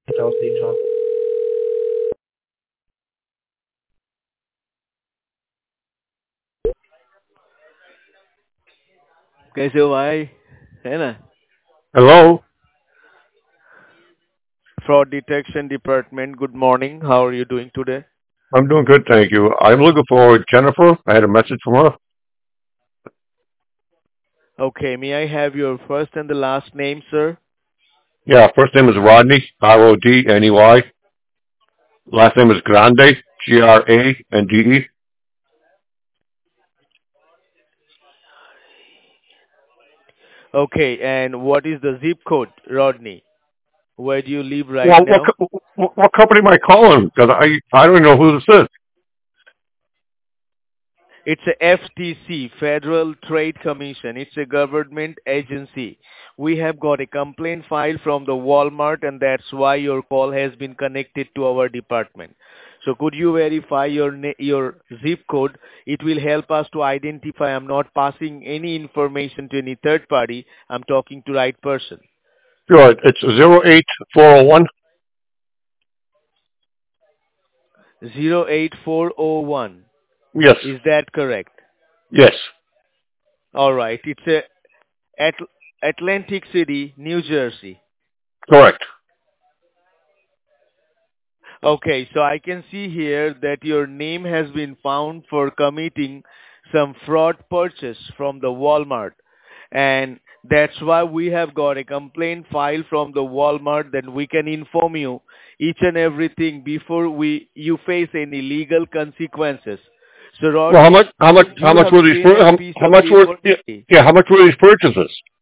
Chelsea Trump. कैसे हो भाई है ना Hello. fraud detection department good morning how are you doing today I'm doing good, thank you. I'm looking for Jennifer. I had a message from her. okay may I have your first and the last name sir Yeah, first name is Rodney, Rodney. Last name is Grande, Grande. okay and what is the zip code Rodney where do you live right Well, now what company am I calling? Because I don't know who this is. it's a FTC Federal Trade Commission it's a government agency we have got a complaint file from the Walmart and that's why your call has been connected to our department. So could you verify your zip code? It will help us to identify. I'm not passing any information to any third party. I'm talking to right person. Sure, it's 08401. 08401. Yes, Is that correct? yes, All right. It's a At- Atlantic City, New Jersey. correct. Okay, so I can see here that your name has been found for committing some fraud purchase from the Walmart. And that's why we have got a complaint file from the Walmart that we can inform you each and everything before you face any legal consequences. So Well, Rodney, how do you much have were a these, pen and piece how of much were, paper? yeah, how much were these purchases?